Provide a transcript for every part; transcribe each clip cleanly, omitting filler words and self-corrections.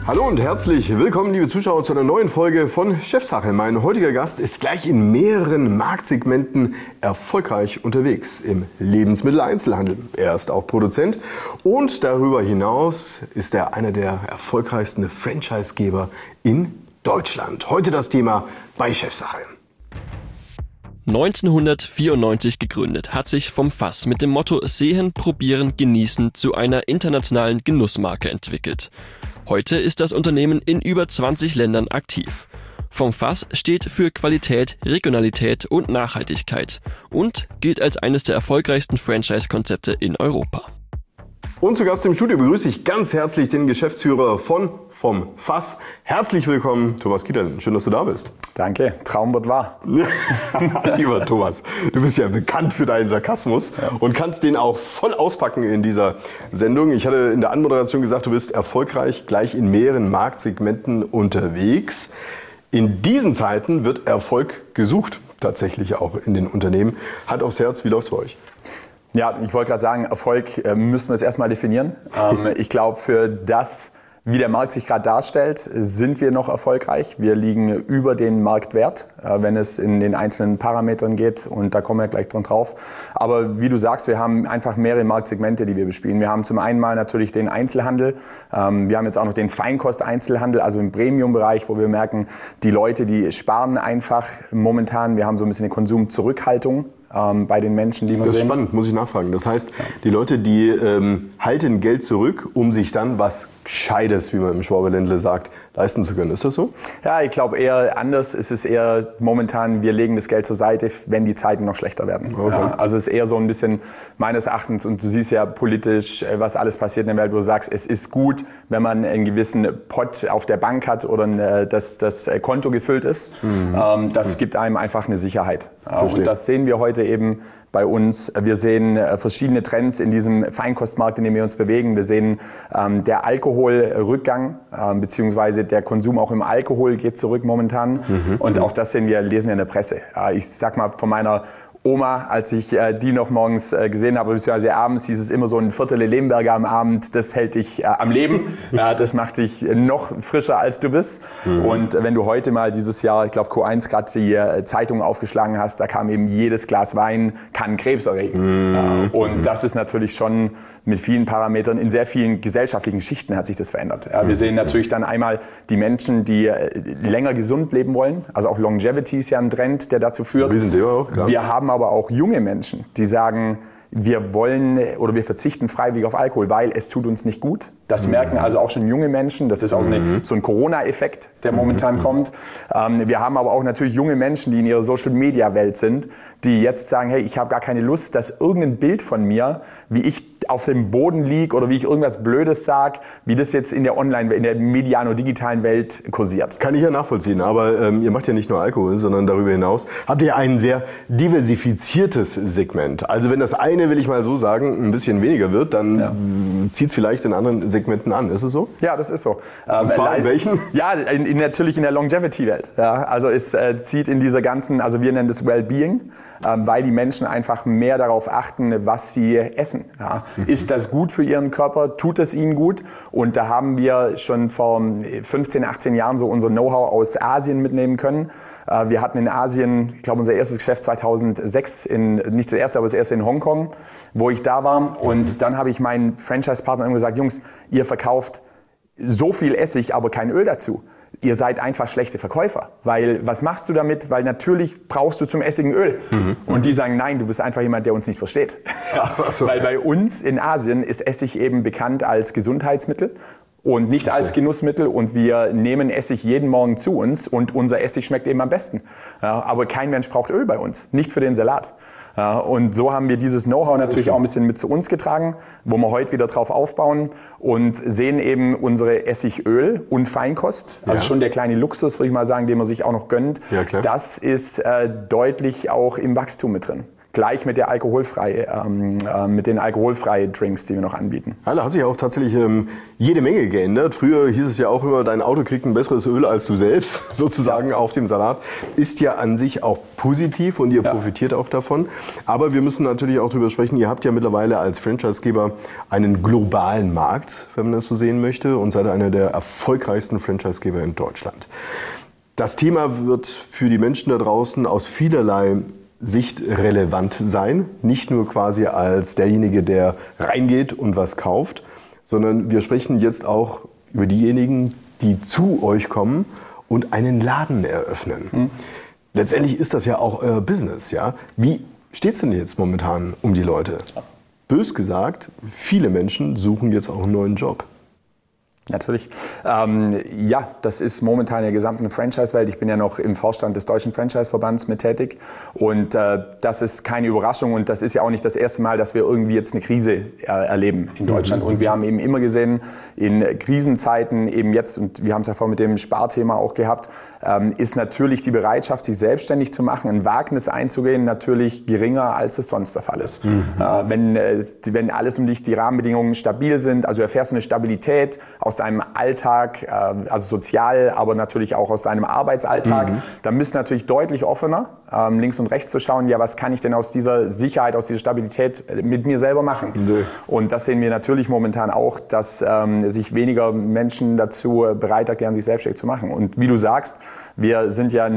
Hallo und herzlich willkommen, liebe Zuschauer, zu einer neuen Folge von Chefsache. Mein heutiger Gast ist gleich in mehreren Marktsegmenten erfolgreich unterwegs im Lebensmitteleinzelhandel. Er ist auch Produzent und darüber hinaus ist er einer der erfolgreichsten Franchisegeber in Deutschland. Heute das Thema bei Chefsache. 1994 gegründet, hat sich vom Fass mit dem Motto Sehen, Probieren, Genießen zu einer internationalen Genussmarke entwickelt. Heute ist das Unternehmen in über 20 Ländern aktiv. Vom Fass steht für Qualität, Regionalität und Nachhaltigkeit und gilt als eines der erfolgreichsten Franchise-Konzepte in Europa. Und zu Gast im Studio begrüße ich ganz herzlich den Geschäftsführer von Vom Fass. Herzlich willkommen, Thomas Kieterlen. Schön, dass du da bist. Danke, Traum wird wahr. Lieber Thomas, du bist ja bekannt für deinen Sarkasmus und kannst den auch voll auspacken in dieser Sendung. Ich hatte in der Anmoderation gesagt, du bist erfolgreich gleich in mehreren Marktsegmenten unterwegs. In diesen Zeiten wird Erfolg gesucht, tatsächlich auch in den Unternehmen. Hand aufs Herz, wie läuft's bei euch? Ja, ich wollte gerade sagen, Erfolg müssen wir jetzt erstmal definieren. Ich glaube, für das, wie der Markt sich gerade darstellt, sind wir noch erfolgreich. Wir liegen über den Marktwert, wenn es in den einzelnen Parametern geht. Und da kommen wir gleich drauf. Aber wie du sagst, wir haben einfach mehrere Marktsegmente, die wir bespielen. Wir haben zum einen mal natürlich den Einzelhandel. Wir haben jetzt auch noch den Feinkost-Einzelhandel, also im Premium-Bereich, wo wir merken, die Leute, die sparen einfach momentan. Wir haben so ein bisschen eine Konsumzurückhaltung bei den Menschen, die wir sehen. Das ist spannend, muss ich nachfragen. Das heißt, die Leute, die halten Geld zurück, um sich dann was Gescheites, wie man im Schwaberländle sagt, leisten zu können. Ist das so? Ja, ich glaube eher anders. Es ist eher momentan, wir legen das Geld zur Seite, wenn die Zeiten noch schlechter werden. Okay. Ja, also es ist eher so ein bisschen meines Erachtens, und du siehst ja politisch, was alles passiert in der Welt, wo du sagst, es ist gut, wenn man einen gewissen Pot auf der Bank hat oder das Konto gefüllt ist. Das gibt einem einfach eine Sicherheit. Und das sehen wir heute eben bei uns. Wir sehen verschiedene Trends in diesem Feinkostmarkt, in dem wir uns bewegen. Wir sehen der Alkoholrückgang, beziehungsweise der Konsum auch im Alkohol geht zurück momentan. Und auch das lesen wir in der Presse. Ich sag mal, von meiner Oma, als ich die noch morgens gesehen habe, beziehungsweise abends, hieß es immer so ein Viertel Lemberger am Abend, das hält dich am Leben, das macht dich noch frischer als du bist. Und wenn du heute mal dieses Jahr, ich glaube Q1 gerade die Zeitung aufgeschlagen hast, da kam eben jedes Glas Wein, kann Krebs erregen. Und das ist natürlich schon mit vielen Parametern, in sehr vielen gesellschaftlichen Schichten hat sich das verändert. Wir sehen natürlich dann einmal die Menschen, die länger gesund leben wollen, also auch Longevity ist ja ein Trend, der dazu führt. Wir haben aber auch junge Menschen, die sagen, wir wollen oder wir verzichten freiwillig auf Alkohol, weil es tut uns nicht gut. Das merken also auch schon junge Menschen. Das ist auch so ein Corona-Effekt, der momentan kommt. Wir haben aber auch natürlich junge Menschen, die in ihrer Social-Media-Welt sind, die jetzt sagen, hey, ich habe gar keine Lust, dass irgendein Bild von mir, wie ich auf dem Boden liege oder wie ich irgendwas Blödes sage, wie das jetzt in der medialen oder digitalen Welt kursiert. Kann ich ja nachvollziehen, aber ihr macht ja nicht nur Alkohol, sondern darüber hinaus habt ihr ein sehr diversifiziertes Segment. Also wenn das eine, will ich mal so sagen, ein bisschen weniger wird, dann zieht es vielleicht in anderen Segmenten an. Ist es so? Ja, das ist so. Und zwar in welchen? Ja, natürlich in der Longevity-Welt. Ja, also es zieht in dieser ganzen, also wir nennen das Wellbeing, weil die Menschen einfach mehr darauf achten, was sie essen. Ja. Ist das gut für ihren Körper? Tut es ihnen gut? Und da haben wir schon vor 15, 18 Jahren so unser Know-how aus Asien mitnehmen können. Wir hatten in Asien, ich glaube, unser erstes Geschäft 2006, nicht das erste, aber das erste in Hongkong, wo ich da war. Und dann habe ich meinen Franchise-Partner gesagt, Jungs, ihr verkauft so viel Essig, aber kein Öl dazu. Ihr seid einfach schlechte Verkäufer, weil was machst du damit? Weil natürlich brauchst du zum Essigen Öl. Und die sagen, nein, du bist einfach jemand, der uns nicht versteht. Weil bei uns in Asien ist Essig eben bekannt als Gesundheitsmittel und nicht als Genussmittel. Und wir nehmen Essig jeden Morgen zu uns und unser Essig schmeckt eben am besten. Ja, aber kein Mensch braucht Öl bei uns, nicht für den Salat. Ja, und so haben wir dieses Know-how natürlich auch ein bisschen mit zu uns getragen, wo wir heute wieder drauf aufbauen und sehen eben unsere Essigöl und Feinkost, also schon der kleine Luxus, würde ich mal sagen, den man sich auch noch gönnt. Ja, klar. Das ist deutlich auch im Wachstum mit drin. gleich mit der mit den alkoholfreien Drinks, die wir noch anbieten. Ja, da hat sich auch tatsächlich jede Menge geändert. Früher hieß es ja auch immer, dein Auto kriegt ein besseres Öl als du selbst, sozusagen auf dem Salat. Ist ja an sich auch positiv und ihr profitiert auch davon. Aber wir müssen natürlich auch darüber sprechen, ihr habt ja mittlerweile als Franchisegeber einen globalen Markt, wenn man das so sehen möchte, und seid einer der erfolgreichsten Franchisegeber in Deutschland. Das Thema wird für die Menschen da draußen aus vielerlei Sicht relevant sein. Nicht nur quasi als derjenige, der reingeht und was kauft, sondern wir sprechen jetzt auch über diejenigen, die zu euch kommen und einen Laden eröffnen. Letztendlich ist das ja auch euer Business. Ja? Wie steht es denn jetzt momentan um die Leute? Bös gesagt, viele Menschen suchen jetzt auch einen neuen Job. Natürlich. Ja, das ist momentan in der gesamten Franchise-Welt. Ich bin ja noch im Vorstand des Deutschen Franchise-Verbands mit tätig. Und das ist keine Überraschung. Und das ist ja auch nicht das erste Mal, dass wir irgendwie jetzt eine Krise erleben in Deutschland. Und wir haben eben immer gesehen, in Krisenzeiten, eben jetzt, und wir haben es ja vorhin mit dem Sparthema auch gehabt, ist natürlich die Bereitschaft, sich selbstständig zu machen, ein Wagnis einzugehen, natürlich geringer, als es sonst der Fall ist. Wenn alles um dich, die Rahmenbedingungen stabil sind, also du erfährst eine Stabilität aus deinem Alltag, also sozial, aber natürlich auch aus deinem Arbeitsalltag, dann bist du natürlich deutlich offener, links und rechts zu schauen, ja, was kann ich denn aus dieser Sicherheit, aus dieser Stabilität mit mir selber machen? Und das sehen wir natürlich momentan auch, dass sich weniger Menschen dazu bereit erklären, sich selbstständig zu machen. Und wie du sagst, wir sind ja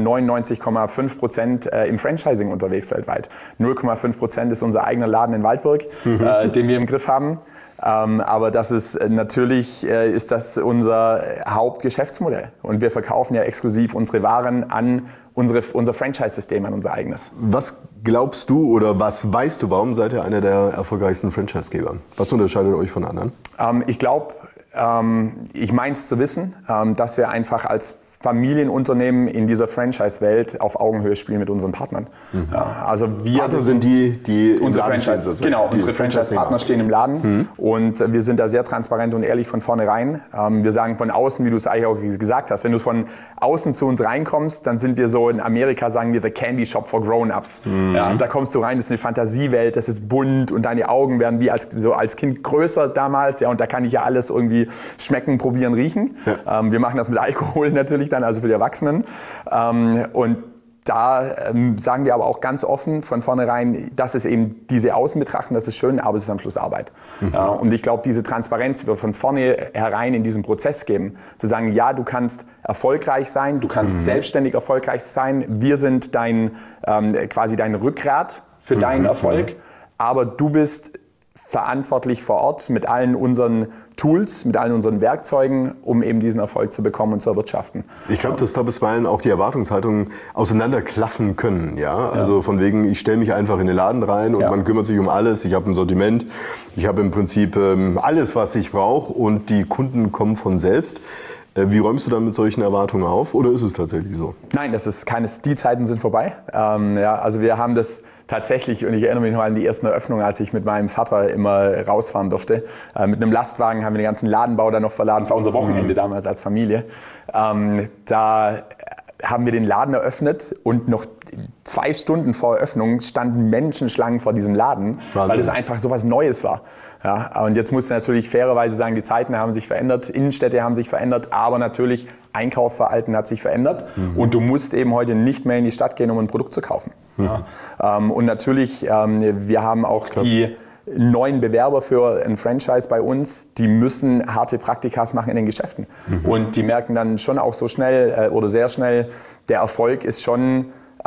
99,5% im Franchising unterwegs weltweit. 0,5% ist unser eigener Laden in Waldburg, den wir im Griff haben. Aber das ist natürlich ist das unser Hauptgeschäftsmodell. Und wir verkaufen ja exklusiv unsere Waren an unser Franchise-System, an unser eigenes. Was glaubst du oder was weißt du, warum seid ihr einer der erfolgreichsten Franchise-Geber? Was unterscheidet euch von anderen? Ich glaube, ich meine es zu wissen, dass wir einfach als Familienunternehmen in dieser Franchise-Welt auf Augenhöhe spielen mit unseren Partnern. Ja, also wir Partner sind die unsere Franchise, genau, unsere Franchise-Partner stehen im Laden und wir sind da sehr transparent und ehrlich von vornherein. Wir sagen von außen, wie du es eigentlich auch gesagt hast, wenn du von außen zu uns reinkommst, dann sind wir so, in Amerika sagen wir the Candy Shop for Grown-Ups. Ja, da kommst du rein, das ist eine Fantasiewelt, das ist bunt und deine Augen werden wie als Kind größer damals, ja, und da kann ich ja alles irgendwie schmecken, probieren, riechen. Ja. Wir machen das mit Alkohol natürlich dann, also für die Erwachsenen. Und da sagen wir aber auch ganz offen von vornherein, das ist eben diese Außenbetrachtung, das ist schön, aber es ist am Schluss Arbeit. Und ich glaube, diese Transparenz, die wir von vornherein in diesen Prozess geben, zu sagen, ja, du kannst erfolgreich sein, du kannst selbstständig erfolgreich sein, wir sind quasi dein Rückgrat für deinen Erfolg, aber du bist verantwortlich vor Ort mit allen unseren Tools, mit allen unseren Werkzeugen, um eben diesen Erfolg zu bekommen und zu erwirtschaften. Ich glaube, dass da bisweilen auch die Erwartungshaltungen auseinanderklaffen können. Ja? Also von wegen, ich stelle mich einfach in den Laden rein und man kümmert sich um alles. Ich habe ein Sortiment, ich habe im Prinzip alles, was ich brauche und die Kunden kommen von selbst. Wie räumst du dann mit solchen Erwartungen auf oder ist es tatsächlich so? Nein, die Zeiten sind vorbei. Also wir haben das tatsächlich, und ich erinnere mich noch an die ersten Eröffnungen, als ich mit meinem Vater immer rausfahren durfte. Mit einem Lastwagen haben wir den ganzen Ladenbau dann noch verladen. Das war unser Wochenende damals als Familie. Da haben wir den Laden eröffnet und noch 2 Stunden vor Eröffnung standen Menschenschlangen vor diesem Laden, weil es einfach so was Neues war. Ja, und jetzt musst du natürlich fairerweise sagen, die Zeiten haben sich verändert, Innenstädte haben sich verändert, aber natürlich Einkaufsverhalten hat sich verändert und du musst eben heute nicht mehr in die Stadt gehen, um ein Produkt zu kaufen. Ja. Und natürlich, wir haben auch die neuen Bewerber für ein Franchise bei uns, die müssen harte Praktikas machen in den Geschäften. Und die merken dann schon auch so schnell oder sehr schnell, der Erfolg ist schon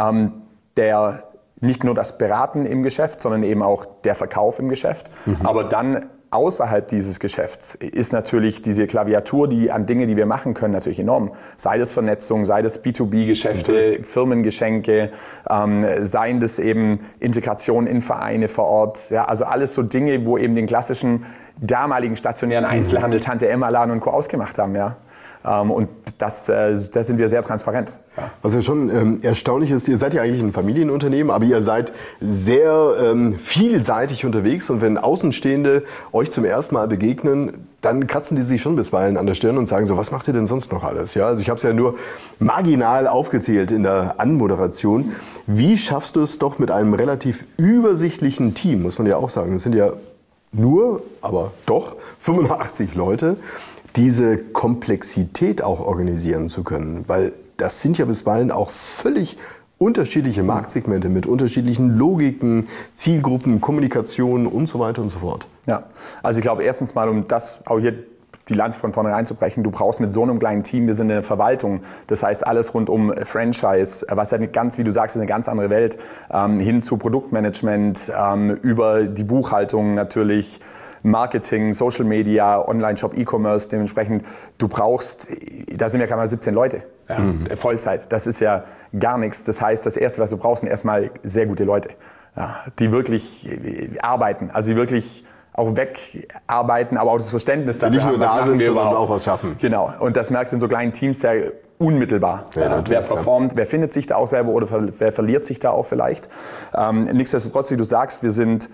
nicht nur das Beraten im Geschäft, sondern eben auch der Verkauf im Geschäft. Aber dann außerhalb dieses Geschäfts ist natürlich diese Klaviatur, an Dinge, die wir machen können, natürlich enorm. Sei das Vernetzung, sei das B2B-Geschäfte, Firmengeschenke, seien das eben Integration in Vereine vor Ort. Ja, also alles so Dinge, wo eben den klassischen damaligen stationären Einzelhandel Tante Emma Laden und Co. ausgemacht haben. Ja. Und das sind wir sehr transparent. Ja. Was ja schon erstaunlich ist, ihr seid ja eigentlich ein Familienunternehmen, aber ihr seid sehr vielseitig unterwegs und wenn Außenstehende euch zum ersten Mal begegnen, dann kratzen die sich schon bisweilen an der Stirn und sagen so, was macht ihr denn sonst noch alles? Ja, also ich habe es ja nur marginal aufgezählt in der Anmoderation. Wie schaffst du es doch mit einem relativ übersichtlichen Team, muss man ja auch sagen. Es sind ja nur, aber doch 85 Leute, diese Komplexität auch organisieren zu können, weil das sind ja bisweilen auch völlig unterschiedliche Marktsegmente mit unterschiedlichen Logiken, Zielgruppen, Kommunikation und so weiter und so fort. Ja, also ich glaube erstens mal, um das auch hier die Lanze von vornherein zu brechen, du brauchst mit so einem kleinen Team, wir sind in der Verwaltung, das heißt alles rund um Franchise, was ja ganz, wie du sagst, ist eine ganz andere Welt, hin zu Produktmanagement, über die Buchhaltung natürlich, Marketing, Social Media, Online-Shop, E-Commerce, dementsprechend, du brauchst, da sind ja gerade mal 17 Leute, Vollzeit, das ist ja gar nichts, das heißt, das Erste, was du brauchst, sind erstmal sehr gute Leute, die wirklich arbeiten, also die wirklich auch wegarbeiten, aber auch das Verständnis dafür haben, was machen wir überhaupt. Auch was schaffen. Genau, und das merkst du in so kleinen Teams sehr unmittelbar. Ja, wer performt, wer findet sich da auch selber oder wer verliert sich da auch vielleicht. Nichtsdestotrotz, wie du sagst,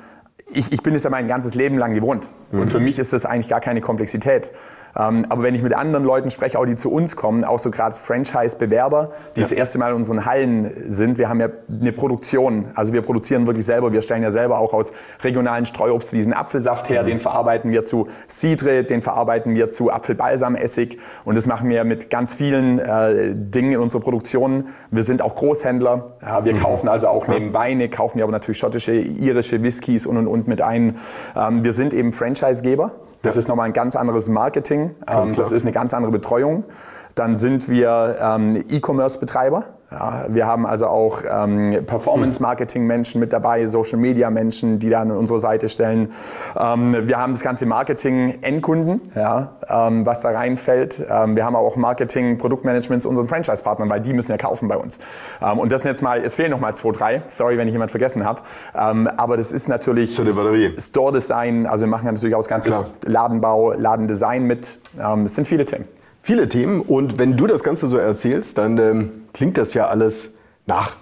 ich bin es ja mein ganzes Leben lang gewohnt. Und für mich ist das eigentlich gar keine Komplexität. Aber wenn ich mit anderen Leuten spreche, auch die zu uns kommen, auch so gerade Franchise-Bewerber, die das erste Mal in unseren Hallen sind, wir haben ja eine Produktion, also wir produzieren wirklich selber, wir stellen ja selber auch aus regionalen Streuobstwiesen Apfelsaft her, den verarbeiten wir zu Cidre, den verarbeiten wir zu Apfelbalsamessig und das machen wir mit ganz vielen Dingen in unserer Produktion. Wir sind auch Großhändler, wir kaufen also auch neben Weine, kaufen wir aber natürlich schottische, irische Whiskys und mit ein. Wir sind eben Franchise-Geber. Das ist nochmal ein ganz anderes Marketing, das ist eine ganz andere Betreuung. Dann sind wir E-Commerce-Betreiber. Ja, wir haben also auch Performance-Marketing-Menschen mit dabei, Social-Media-Menschen, die da an unsere Seite stellen. Wir haben das ganze Marketing-Endkunden, was da reinfällt. Wir haben auch Marketing, Produktmanagement zu unseren Franchise-Partnern, weil die müssen ja kaufen bei uns. Und das sind jetzt mal, es fehlen noch mal 2, 3. Sorry, wenn ich jemand vergessen habe. Aber das ist natürlich Store-Design. Also wir machen ja natürlich auch das ganze Ladenbau, Ladendesign mit. Es sind viele Themen. Viele Themen und wenn du das Ganze so erzählst, dann klingt das ja alles nach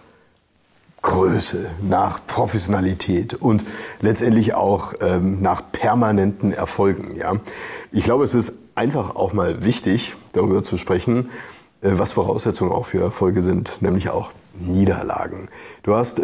Größe, nach Professionalität und letztendlich auch nach permanenten Erfolgen. Ja? Ich glaube, es ist einfach auch mal wichtig, darüber zu sprechen, was Voraussetzungen auch für Erfolge sind, nämlich auch Niederlagen. Du hast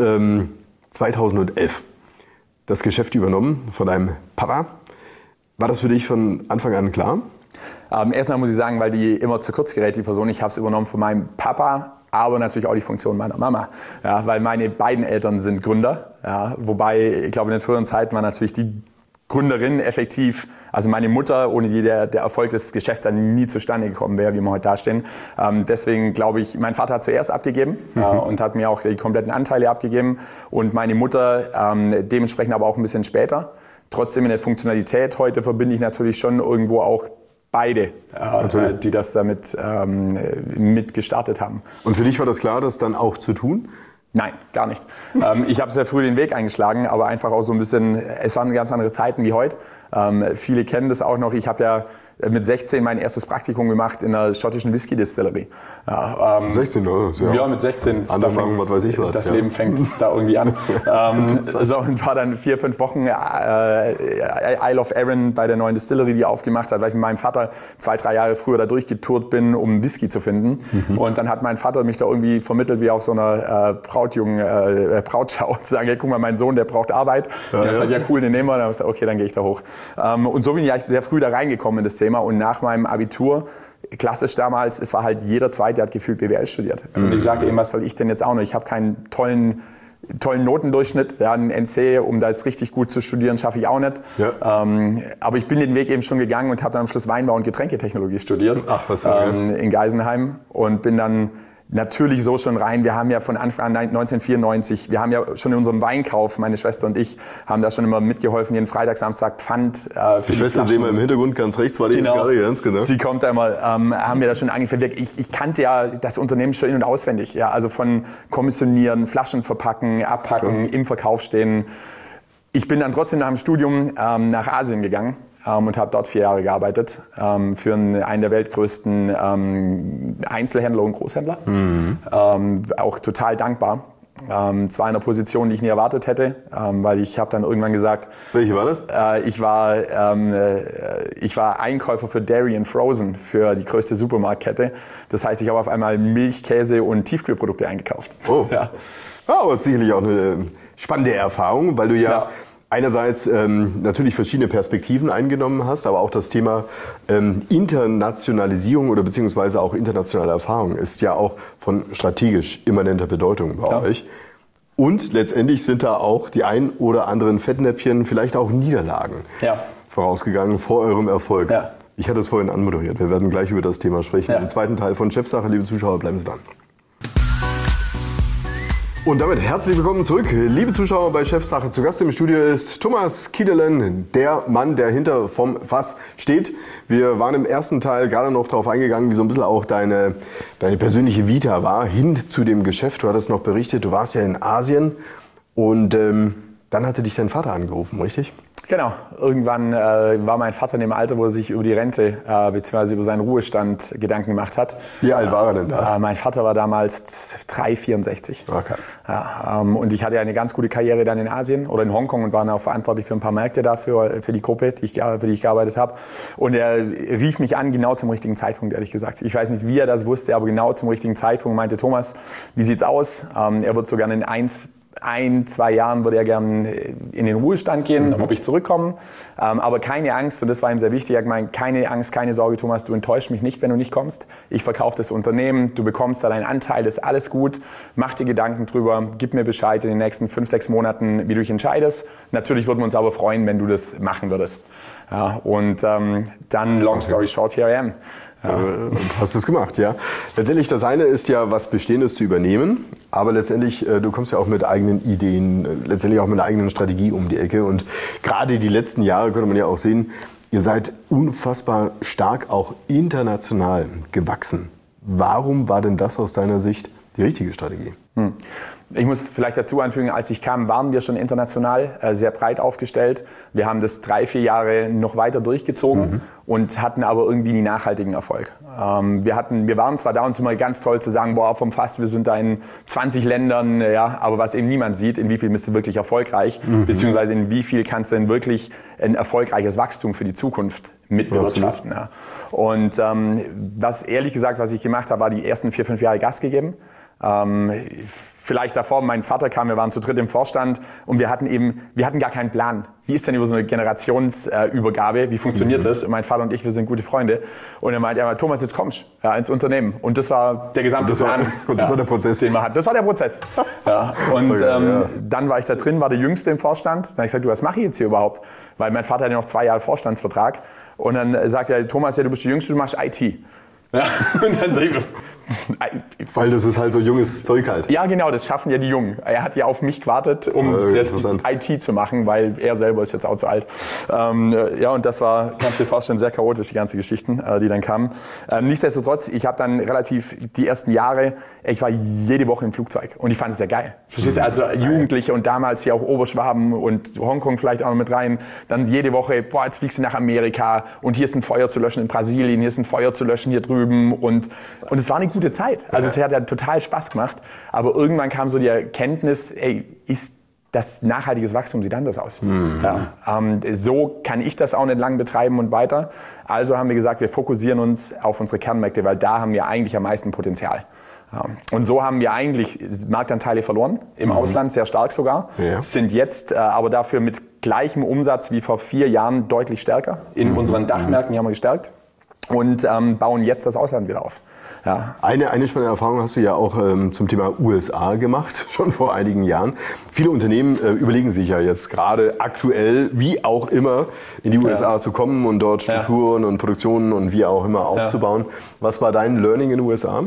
2011 das Geschäft übernommen von deinem Papa. War das für dich von Anfang an klar? Erstmal muss ich sagen, weil die immer zu kurz gerät, die Person, ich habe es übernommen von meinem Papa, aber natürlich auch die Funktion meiner Mama, weil meine beiden Eltern sind Gründer, wobei, ich glaube, in den früheren Zeiten war natürlich die Gründerin effektiv, also meine Mutter, ohne die der Erfolg des Geschäfts dann nie zustande gekommen wäre, wie wir heute dastehen. Deswegen glaube ich, mein Vater hat zuerst abgegeben und hat mir auch die kompletten Anteile abgegeben und meine Mutter dementsprechend aber auch ein bisschen später. Trotzdem in der Funktionalität heute verbinde ich natürlich schon irgendwo auch beide, die das damit mit gestartet haben. Und für dich war das klar, das dann auch zu tun? Nein, gar nicht. Ich habe sehr früh den Weg eingeschlagen, aber einfach auch so ein bisschen, es waren ganz andere Zeiten wie heute. Viele kennen das auch noch. Ich habe ja mit 16 mein erstes Praktikum gemacht in einer schottischen Whisky-Distillerie. 16, oder? Ja, mit 16. Anfangen, was weiß ich was. Das Leben fängt da irgendwie an. Und war dann 4, 5 Wochen Isle of Arran bei der neuen Distillery, die aufgemacht hat, weil ich mit meinem Vater 2, 3 Jahre früher da durchgetourt bin, um Whisky zu finden. Und dann hat mein Vater mich da irgendwie vermittelt, wie auf so einer Brautschau, zu sagen, hey, guck mal, mein Sohn, der braucht Arbeit. Und ich habe gesagt, ja cool, den nehmen wir. Und dann habe ich gesagt, okay, dann gehe ich da hoch. Und so bin ich eigentlich sehr früh da reingekommen in das Thema. Und nach meinem Abitur, klassisch damals, es war halt jeder Zweite, der hat gefühlt BWL studiert. Und ich sage eben, was soll ich denn jetzt auch noch? Ich habe keinen tollen Notendurchschnitt, einen NC, um da jetzt richtig gut zu studieren, schaffe ich auch nicht. Ja. Aber ich bin den Weg eben schon gegangen und habe dann am Schluss Weinbau und Getränketechnologie studiert in Geisenheim und bin dann natürlich so schon rein. Wir haben ja von Anfang an 1994, wir haben ja schon in unserem Weinkauf, meine Schwester und ich, haben da schon immer mitgeholfen, jeden Freitag, Samstag Pfand für die Schwester sehen wir im Hintergrund ganz rechts, war die jetzt gerade ganz genau. Sie kommt da immer, haben wir da schon angefangen. Ich kannte ja das Unternehmen schon in- und auswendig. Ja, also von Kommissionieren, Flaschen verpacken, abpacken, im Verkauf stehen. Ich bin dann trotzdem nach dem Studium nach Asien gegangen und habe dort 4 Jahre gearbeitet für einen der weltgrößten Einzelhändler und Großhändler. Auch total dankbar. Zwar in einer Position, die ich nie erwartet hätte, weil ich habe dann irgendwann gesagt... Welche war das? Ich war Einkäufer für Dairy and Frozen, für die größte Supermarktkette. Das heißt, ich habe auf einmal Milch, Käse und Tiefkühlprodukte eingekauft. Oh. Ja. Ja, aber es ist sicherlich auch eine spannende Erfahrung, weil du ja einerseits natürlich verschiedene Perspektiven eingenommen hast, aber auch das Thema Internationalisierung oder beziehungsweise auch internationale Erfahrung ist ja auch von strategisch immanenter Bedeutung bei euch. Und letztendlich sind da auch die ein oder anderen Fettnäpfchen, vielleicht auch Niederlagen vorausgegangen vor eurem Erfolg. Ja. Ich hatte es vorhin anmoderiert. Wir werden gleich über das Thema sprechen. Im zweiten Teil von Chefsache. Liebe Zuschauer, bleiben Sie dran. Und damit herzlich willkommen zurück, liebe Zuschauer bei Chefsache. Zu Gast im Studio ist Thomas Kiedelen, der Mann, der hinter vom Fass steht. Wir waren im ersten Teil gerade noch darauf eingegangen, wie so ein bisschen auch deine persönliche Vita war, hin zu dem Geschäft. Du hattest noch berichtet, du warst ja in Asien und dann hatte dich dein Vater angerufen, richtig? Genau. Irgendwann war mein Vater in dem Alter, wo er sich über die Rente bzw. über seinen Ruhestand Gedanken gemacht hat. Wie alt war er denn da? Mein Vater war damals 3,64. Okay. Ja, und ich hatte eine ganz gute Karriere dann in Asien oder in Hongkong und war dann auch verantwortlich für ein paar Märkte dafür, für die Gruppe, für die ich gearbeitet habe. Und er rief mich an, genau zum richtigen Zeitpunkt, ehrlich gesagt. Ich weiß nicht, wie er das wusste, aber genau zum richtigen Zeitpunkt meinte: Thomas, wie sieht's aus? Er wird so gerne in 1-2 Jahren würde er gerne in den Ruhestand gehen, ob ich zurückkomme. Aber keine Angst, und das war ihm sehr wichtig, er hat gemeint, keine Angst, keine Sorge, Thomas, du enttäuschst mich nicht, wenn du nicht kommst. Ich verkaufe das Unternehmen, du bekommst da deinen Anteil, das ist alles gut. Mach dir Gedanken drüber, gib mir Bescheid in den nächsten 5-6 Monaten, wie du dich entscheidest. Natürlich würden wir uns aber freuen, wenn du das machen würdest. Ja, und dann, long story short, here I am. Ja. Und hast es gemacht, ja. Letztendlich, das eine ist ja, was Bestehendes zu übernehmen, aber letztendlich, du kommst ja auch mit eigenen Ideen, letztendlich auch mit einer eigenen Strategie um die Ecke. Und gerade die letzten Jahre konnte man ja auch sehen, ihr seid unfassbar stark auch international gewachsen. Warum war denn das aus deiner Sicht die richtige Strategie? Ich muss vielleicht dazu anfügen, als ich kam, waren wir schon international sehr breit aufgestellt. Wir haben das 3-4 Jahre noch weiter durchgezogen und hatten aber irgendwie nie nachhaltigen Erfolg. Wir waren zwar da, uns immer ganz toll zu sagen, boah, vom Fass, wir sind da in 20 Ländern, ja, aber was eben niemand sieht, in wie viel bist du wirklich erfolgreich, beziehungsweise in wie viel kannst du denn wirklich ein erfolgreiches Wachstum für die Zukunft mitbewirtschaften. Ja. Und was ich gemacht habe, war die ersten 4-5 Jahre Gas gegeben. Vielleicht davor, mein Vater kam, wir waren zu dritt im Vorstand und wir hatten gar keinen Plan. Wie ist denn über so eine Generationsübergabe, wie funktioniert das? Und mein Vater und ich, wir sind gute Freunde. Und er meinte, Thomas, jetzt kommst du ins Unternehmen. Und das war der gesamte Plan. Und das war der Prozess. Den wir hatten. Das war der Prozess. Ja. Und dann war ich da drin, war der Jüngste im Vorstand. Dann habe ich gesagt, was mache ich jetzt hier überhaupt? Weil mein Vater hatte noch 2 Jahre Vorstandsvertrag. Und dann sagt er, Thomas, ja, du bist der Jüngste, du machst IT. Ja. Und dann sage ich, weil das ist halt so junges Zeug halt. Ja, genau, das schaffen ja die Jungen. Er hat ja auf mich gewartet, um das IT zu machen, weil er selber ist jetzt auch zu alt. Ja, und das war, kannst du dir vorstellen, sehr chaotisch, die ganzen Geschichten, die dann kamen. Nichtsdestotrotz, ich habe dann relativ die ersten Jahre, ich war jede Woche im Flugzeug und ich fand es sehr geil. Verstehst du? Also Jugendliche und damals hier auch Oberschwaben und Hongkong vielleicht auch noch mit rein. Dann jede Woche, boah, jetzt fliegst du nach Amerika und hier ist ein Feuer zu löschen in Brasilien, hier ist ein Feuer zu löschen hier drüben und es war eine gute Zeit. Also es hat ja total Spaß gemacht. Aber irgendwann kam so die Erkenntnis, ist das nachhaltiges Wachstum sieht anders aus. Ja, so kann ich das auch nicht lang betreiben und weiter. Also haben wir gesagt, wir fokussieren uns auf unsere Kernmärkte, weil da haben wir eigentlich am meisten Potenzial. Ja. Und so haben wir eigentlich Marktanteile verloren, im Ausland sehr stark sogar, sind jetzt aber dafür mit gleichem Umsatz wie vor 4 Jahren deutlich stärker. In unseren Dachmärkten die haben wir gestärkt und bauen jetzt das Ausland wieder auf. Ja. Eine spannende Erfahrung hast du ja auch zum Thema USA gemacht, schon vor einigen Jahren. Viele Unternehmen überlegen sich ja jetzt gerade aktuell, wie auch immer, in die USA zu kommen und dort Strukturen und Produktionen und wie auch immer aufzubauen. Was war dein Learning in den USA?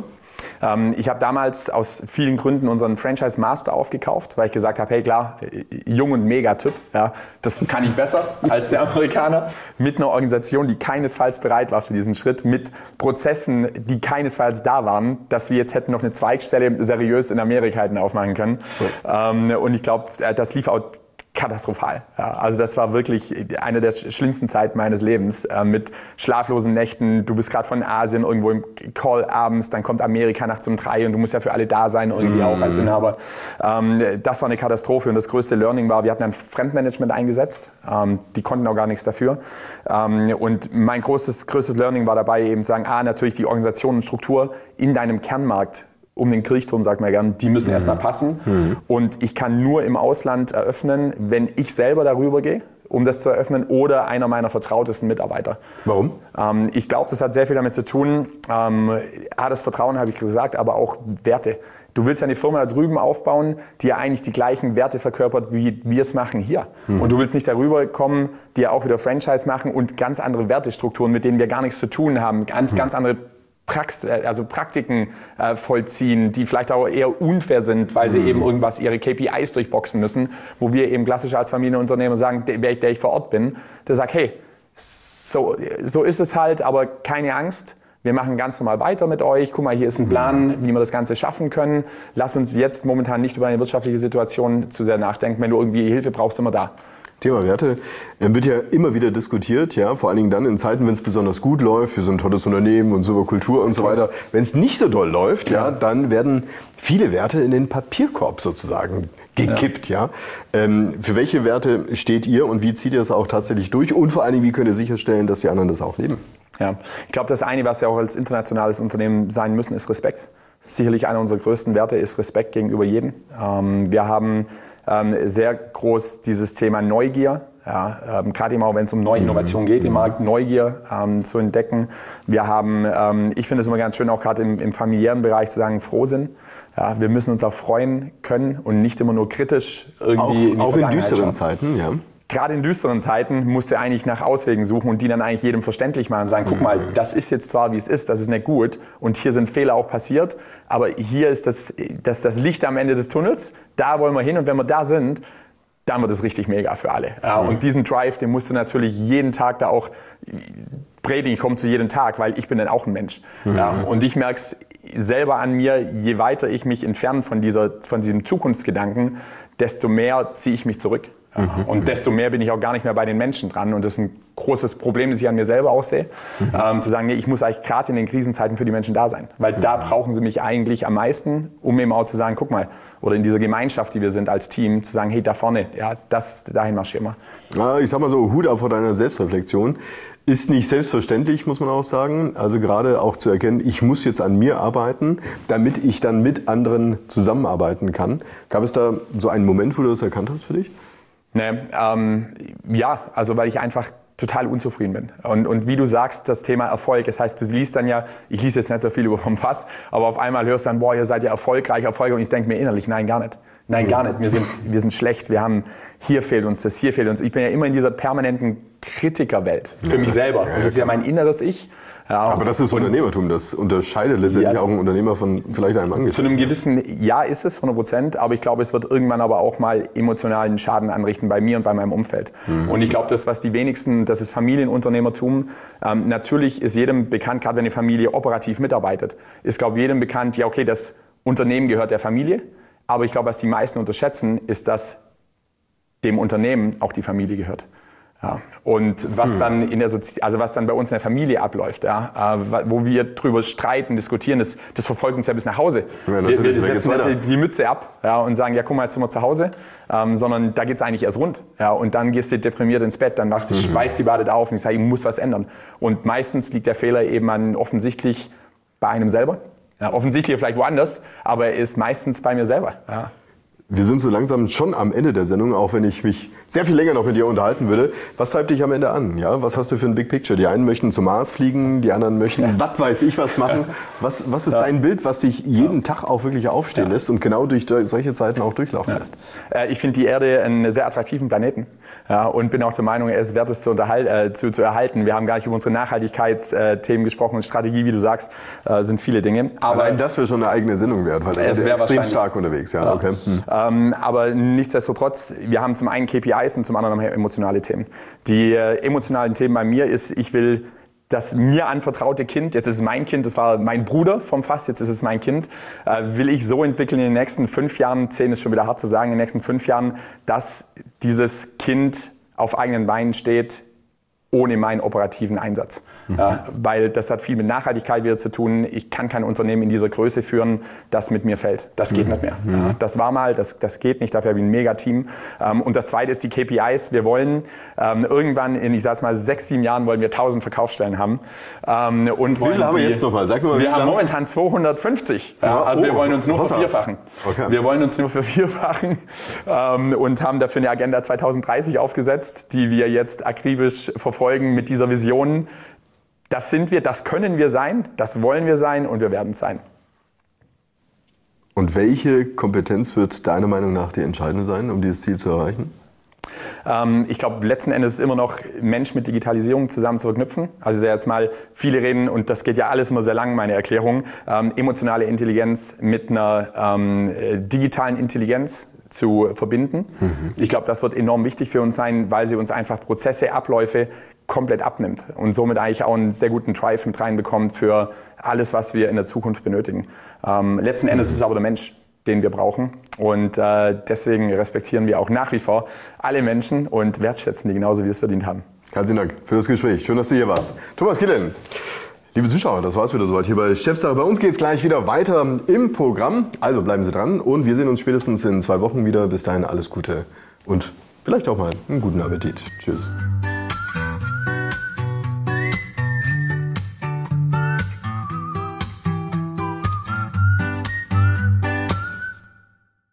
Ich habe damals aus vielen Gründen unseren Franchise Master aufgekauft, weil ich gesagt habe, hey klar, jung und Megatyp, ja, das kann ich besser als der Amerikaner, mit einer Organisation, die keinesfalls bereit war für diesen Schritt, mit Prozessen, die keinesfalls da waren, dass wir jetzt hätten noch eine Zweigstelle seriös in Amerika hätten aufmachen können. Und ich glaube, das lief auch katastrophal. Ja, also das war wirklich eine der schlimmsten Zeiten meines Lebens mit schlaflosen Nächten. Du bist gerade von Asien irgendwo im Call abends, dann kommt Amerika nachts um 3 und du musst ja für alle da sein, irgendwie auch als Inhaber. Das war eine Katastrophe und das größte Learning war, wir hatten ein Fremdmanagement eingesetzt. Die konnten auch gar nichts dafür. Und mein größtes Learning war dabei eben zu sagen, natürlich die Organisation und Struktur in deinem Kernmarkt um den Kirchturm, sagt man gern, die müssen erstmal passen. Und ich kann nur im Ausland eröffnen, wenn ich selber darüber gehe, um das zu eröffnen, oder einer meiner vertrautesten Mitarbeiter. Warum? Ich glaube, das hat sehr viel damit zu tun. Das Vertrauen, habe ich gesagt, aber auch Werte. Du willst ja eine Firma da drüben aufbauen, die ja eigentlich die gleichen Werte verkörpert, wie wir es machen hier. Und du willst nicht darüber kommen, die ja auch wieder Franchise machen und ganz andere Wertestrukturen, mit denen wir gar nichts zu tun haben, ganz andere Praktiken vollziehen, die vielleicht auch eher unfair sind, weil sie eben irgendwas, ihre KPIs durchboxen müssen, wo wir eben klassisch als Familienunternehmer sagen, der ich vor Ort bin, der sagt, hey, so ist es halt, aber keine Angst, wir machen ganz normal weiter mit euch, guck mal, hier ist ein Plan, wie wir das Ganze schaffen können, lass uns jetzt momentan nicht über eine wirtschaftliche Situation zu sehr nachdenken, wenn du irgendwie Hilfe brauchst, sind wir da. Thema Werte wird ja immer wieder diskutiert, ja, vor allen Dingen dann in Zeiten, wenn es besonders gut läuft, wir sind ein tolles Unternehmen und super Kultur und so weiter. Wenn es nicht so doll läuft, ja, dann werden viele Werte in den Papierkorb sozusagen gekippt, ja. Für welche Werte steht ihr und wie zieht ihr es auch tatsächlich durch und vor allen Dingen, wie könnt ihr sicherstellen, dass die anderen das auch leben? Ja, ich glaube, das eine, was wir auch als internationales Unternehmen sein müssen, ist Respekt. Sicherlich einer unserer größten Werte ist Respekt gegenüber jedem. Wir haben sehr groß dieses Thema Neugier, gerade immer, wenn es um neue Innovationen geht, im Markt Neugier zu entdecken. Wir haben, ich finde es immer ganz schön, auch gerade im familiären Bereich zu sagen, Frohsinn. Ja, wir müssen uns auch freuen können und nicht immer nur kritisch irgendwie auch in düsteren Zeiten, ja. Gerade in düsteren Zeiten musst du eigentlich nach Auswegen suchen und die dann eigentlich jedem verständlich machen und sagen, guck mal, das ist jetzt zwar, wie es ist, das ist nicht gut und hier sind Fehler auch passiert, aber hier ist das Licht am Ende des Tunnels, da wollen wir hin und wenn wir da sind, dann wird es richtig mega für alle. Ja, und diesen Drive, den musst du natürlich jeden Tag da auch predigen, ich komme zu jedem Tag, weil ich bin dann auch ein Mensch. Ja, und ich merke es selber an mir, je weiter ich mich entferne von diesem Zukunftsgedanken, desto mehr ziehe ich mich zurück. Und desto mehr bin ich auch gar nicht mehr bei den Menschen dran. Und das ist ein großes Problem, das ich an mir selber auch sehe. Zu sagen, nee, ich muss eigentlich gerade in den Krisenzeiten für die Menschen da sein. Weil da brauchen sie mich eigentlich am meisten, um eben auch zu sagen, guck mal, oder in dieser Gemeinschaft, die wir sind als Team, zu sagen, hey, da vorne, ja, dahin marschieren wir. Ja, ich sag mal so, Hut ab vor deiner Selbstreflexion. Ist nicht selbstverständlich, muss man auch sagen. Also gerade auch zu erkennen, ich muss jetzt an mir arbeiten, damit ich dann mit anderen zusammenarbeiten kann. Gab es da so einen Moment, wo du das erkannt hast für dich? Ja, also weil ich einfach total unzufrieden bin. Und wie du sagst, das Thema Erfolg, das heißt, du liest dann ja, ich lese jetzt nicht so viel über vom Fass, aber auf einmal hörst du dann, boah, ihr seid ja erfolgreich, und ich denke mir innerlich, nein, gar nicht. Nein, gar nicht. Wir sind schlecht. Hier fehlt uns das, hier fehlt uns. Ich bin ja immer in dieser permanenten Kritikerwelt. Für mich selber. Und das ist ja mein inneres Ich. Ja, aber das ist Unternehmertum, das unterscheidet letztendlich auch einen Unternehmer von vielleicht einem Angestellten. Zu einem gewissen Jahr ist es 100%, aber ich glaube, es wird irgendwann aber auch mal emotionalen Schaden anrichten bei mir und bei meinem Umfeld. Und ich glaube, das ist Familienunternehmertum. Natürlich ist jedem bekannt, gerade wenn eine Familie operativ mitarbeitet, ist, glaube ich, jedem bekannt, ja okay, das Unternehmen gehört der Familie, aber ich glaube, was die meisten unterschätzen, ist, dass dem Unternehmen auch die Familie gehört. Ja, und was dann was dann bei uns in der Familie abläuft, ja, wo wir drüber streiten, diskutieren, das verfolgt uns ja bis nach Hause. Ja, wir setzen die Mütze ab, ja, und sagen, ja, guck mal, jetzt sind wir zu Hause, sondern da geht's eigentlich erst rund. Ja, und dann gehst du deprimiert ins Bett, dann wachst du schweißgebadet auf und ich sage, ich muss was ändern. Und meistens liegt der Fehler eben offensichtlich bei einem selber. Ja, offensichtlich vielleicht woanders, aber er ist meistens bei mir selber. Ja. Wir sind so langsam schon am Ende der Sendung, auch wenn ich mich sehr viel länger noch mit dir unterhalten würde. Was treibt dich am Ende an? Ja? Was hast du für ein Big Picture? Die einen möchten zum Mars fliegen, die anderen möchten, was weiß ich, was machen. Was ist dein Bild, was dich jeden Tag auch wirklich aufstehen lässt und genau durch solche Zeiten auch durchlaufen lässt? Ich finde die Erde einen sehr attraktiven Planeten, und bin auch der Meinung, er ist wert, es zu erhalten. Wir haben gar nicht über unsere Nachhaltigkeitsthemen gesprochen und Strategie, wie du sagst, sind viele Dinge. Aber allein das wäre schon eine eigene Sendung wert, weil er ist extrem stark unterwegs. Ja, okay. Aber nichtsdestotrotz, wir haben zum einen KPIs und zum anderen emotionale Themen. Die emotionalen Themen bei mir ist, ich will das mir anvertraute Kind, jetzt ist es mein Kind, das war mein Bruder vom Fass, jetzt ist es mein Kind, will ich so entwickeln in den nächsten 5 Jahren, 10 ist schon wieder hart zu sagen, in den nächsten 5 Jahren, dass dieses Kind auf eigenen Beinen steht, ohne meinen operativen Einsatz. Weil das hat viel mit Nachhaltigkeit wieder zu tun. Ich kann kein Unternehmen in dieser Größe führen, das mit mir fällt. Das geht nicht mehr. Das war mal, das geht nicht, dafür habe ich ein Mega-Team. Und das Zweite ist die KPIs. Wir wollen irgendwann in, ich sage mal, 6, 7 Jahren wollen wir 1000 Verkaufsstellen haben. Und wie viel haben wir jetzt nochmal? Sag mal, wir haben momentan 250. Also wir wollen uns nur vervierfachen. Okay. Wir wollen uns nur vervierfachen und haben dafür eine Agenda 2030 aufgesetzt, die wir jetzt akribisch verfolgen mit dieser Vision. Das sind wir, das können wir sein, das wollen wir sein und wir werden es sein. Und welche Kompetenz wird deiner Meinung nach die entscheidende sein, um dieses Ziel zu erreichen? Ich glaube, letzten Endes ist immer noch Mensch mit Digitalisierung zusammen zu verknüpfen. Also jetzt mal, viele reden, und das geht ja alles immer sehr lang, meine Erklärung, emotionale Intelligenz mit einer digitalen Intelligenz zu verbinden. Ich glaube, das wird enorm wichtig für uns sein, weil sie uns einfach Prozesse, Abläufe komplett abnimmt und somit eigentlich auch einen sehr guten Drive mit reinbekommt für alles, was wir in der Zukunft benötigen. Letzten Endes ist es aber der Mensch, den wir brauchen, und deswegen respektieren wir auch nach wie vor alle Menschen und wertschätzen die genauso, wie sie es verdient haben. Herzlichen Dank für das Gespräch. Schön, dass du hier warst. Thomas Killen. Liebe Zuschauer, das war's wieder soweit hier bei Chefsache. Bei uns geht's gleich wieder weiter im Programm. Also bleiben Sie dran und wir sehen uns spätestens in 2 Wochen wieder. Bis dahin alles Gute und vielleicht auch mal einen guten Appetit. Tschüss.